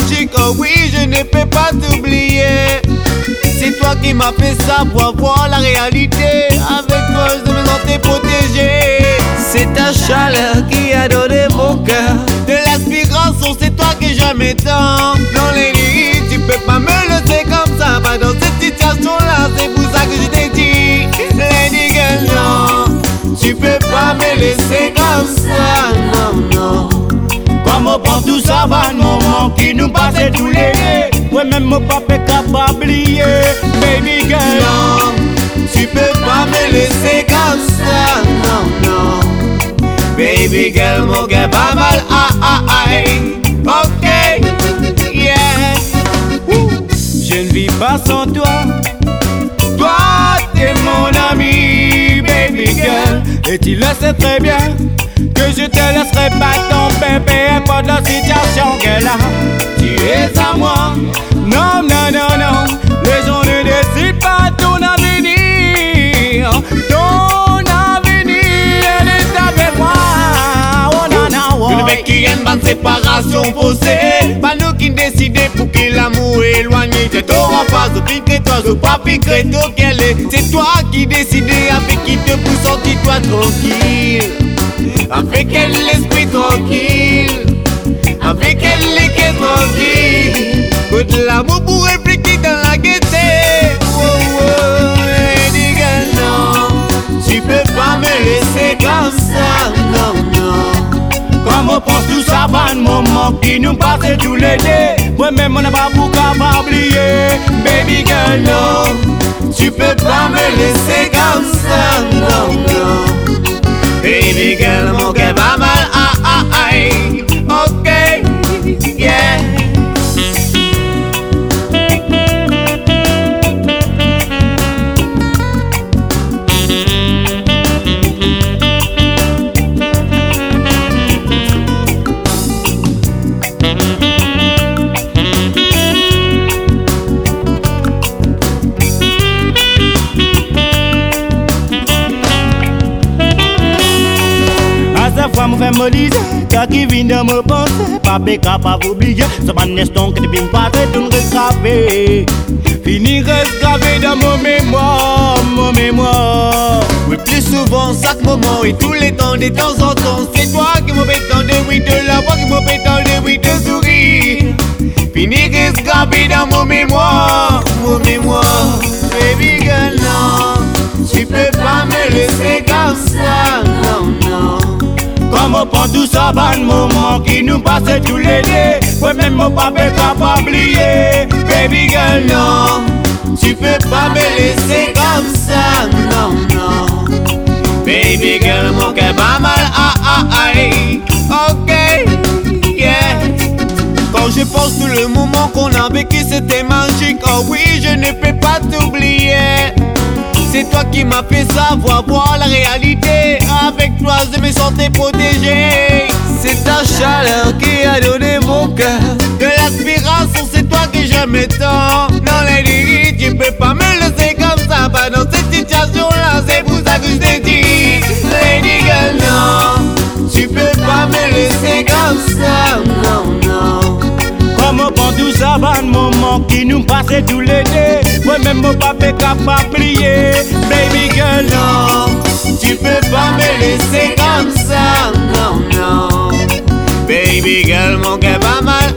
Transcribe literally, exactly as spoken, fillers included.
magique, oh oui, je ne peux pas t'oublier. C'est toi qui m'as fait savoir voir la réalité. Avec toi, je me sentais protégé. C'est ta chaleur qui a donné mon cœur de l'aspiration, c'est toi que j'aimais tant. Dans les lits, tu peux pas me laisser comme ça. Pas dans cette situation-là, c'est pour ça que je t'ai dit, Lady girl, non, tu peux pas me laisser comme ça, non, non. Comment prend tout ça, va un moment qui nous passait tous les deux. Ouais, même mon papa est capable d'oublier, baby girl. Non, tu peux pas me laisser comme ça, non, non. Baby girl, mon gars, pas mal, ah, ah, ah, ok, yeah. Je ne vis pas sans toi. Toi, t'es mon ami, baby girl. Et tu le sais très bien que je te laisserai pas tomber, peu importe la situation qu'elle a. Tu es à moi. Non, non, non, non. Les gens ne décident pas ton avenir. Ton avenir, elle est avec moi. Oh, non, non, oh. Une mec qui a une bonne séparation forcée. Pas nous qui décidons pour que l'amour est éloigné. C'est toi en face, piquer toi, je pas piquer toi qu'elle est. C'est toi qui décides avec qui te pousse, sortis-toi tranquille. Avec elle l'esprit tranquille, avec elle les quais tranquilles. Que de l'amour pour répliquer dans la gaieté. Oh, oh, lady girl, non, tu peux pas me laisser comme ça, non, non. Comment pense tout ça, va un moment qui nous passait tous les deux. Ouais, même on n'a pas pour capable oublier, baby girl, non, tu peux pas me laisser comme ça, non, non. Baby girl, mon cœur va mal, ah, ah, ah, ok, yeah. Fois me fait me dire, car qui vient de me penser, pas capable d'oublier, ce bon instant que tu viens passer, tout rescaper. Fini rescaper dans mon mémoire, mon mémoire. Oui, plus souvent, chaque moment et tous les temps, de temps en temps, c'est toi qui me fais tant de oui, de la voix qui me fait tant de oui, de sourire. Fini rescaper dans mon mémoire, mon mémoire. Baby girl, non, tu peux pas me laisser comme ça, non, non. Comment prend tout ça, va un moment qui nous passait tous les deux. Ouais, même mon papa est capable d'oublier, baby girl, non, tu peux pas me laisser comme ça, non, non. Baby girl, mon cœur va mal, ah, ah, ah, ok, yeah. Quand je pense tout le moment qu'on a vécu, c'était magique, oh oui, je ne peux pas t'oublier. C'est toi qui m'as fait savoir voir la réalité. Avec toi je me sentais protégé. C'est ta chaleur qui a donné mon cœur de l'aspiration, c'est toi que j'aimais tant. Dans les lits, tu peux pas me laisser comme ça. Pas dans cette situation-là, c'est pour ça que je t'ai dit, lady girl, non, tu peux pas me laisser comme ça, non, non. Comment prend tout ça, va un moment qui nous passait tous les deux. Ouais, même mon papa est capable d'oublier, baby girl, non, tu peux pas me laisser comme ça, non, non. Baby girl, mon cœur va mal,